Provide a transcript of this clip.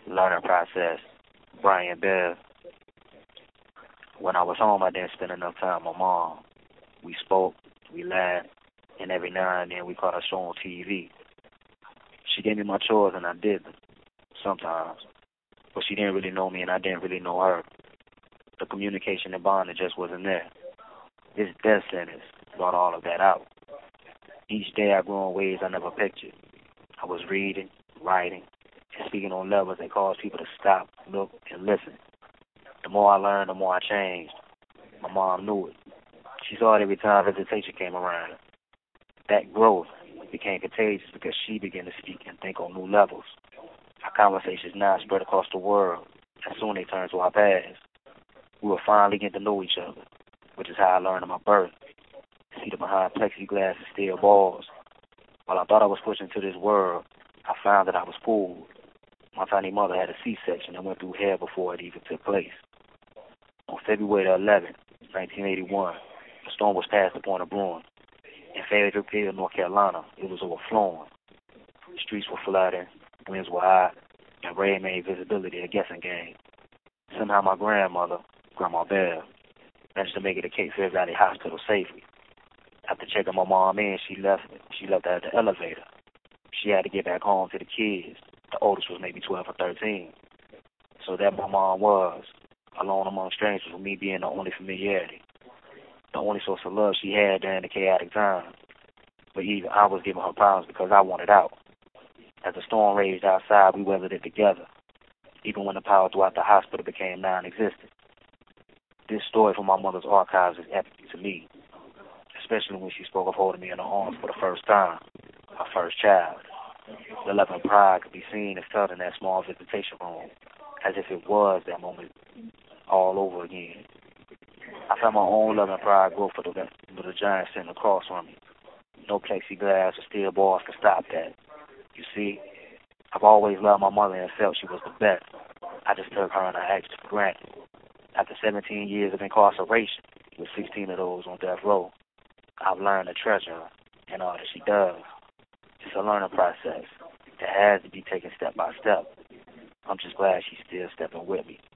Learning process. Brian Bell. When I was home, I didn't spend enough time with my mom. We spoke, we laughed, and every now and then we caught a show on TV. She gave me my chores and I did them, sometimes. But she didn't really know me and I didn't really know her. The communication and bonding just wasn't there. This death sentence brought all of that out. Each day I grew in ways I never pictured. I was reading, writing, and speaking on levels that caused people to stop, look, and listen. The more I learned, the more I changed. My mom knew it. She saw it every time visitation came around. That growth became contagious because she began to speak and think on new levels. Our conversations now spread across the world, and soon they turned to our past. We were finally getting to know each other, which is how I learned in my birth. Seated behind plexiglass and steel balls. While I thought I was pushed into this world, I found that I was fooled. My tiny mother had a C-section and went through hell before it even took place. On February the 11th, 1981, a storm was passed upon a brewing. In Fayetteville, North Carolina, it was overflowing. The streets were flooding, winds were high, and rain made visibility a guessing game. Somehow my grandmother, Grandma Bell, managed to make it to Cape Fear Valley Hospital safely. After checking my mom in, she left her at the elevator. She had to get back home to the kids. The oldest was maybe 12 or 13. So there my mom was, alone among strangers with me being the only familiarity. The only source of love she had during the chaotic time. But even I was giving her problems because I wanted out. As the storm raged outside, we weathered it together, even when the power throughout the hospital became non-existent. This story from my mother's archives is epic to me, especially when she spoke of holding me in her arms for the first time, her first child. The love and pride could be seen and felt in that small visitation room, as if it was that moment all over again. I felt my own love and pride grow for the giant sitting across from me. No plexiglass or steel bars could stop that. You see, I've always loved my mother and felt she was the best. I just took her and her actions for granted. After 17 years of incarceration, with 16 of those on death row, I've learned to treasure her and all that she does. It's a learning process that has to be taken step by step. I'm just glad she's still stepping with me.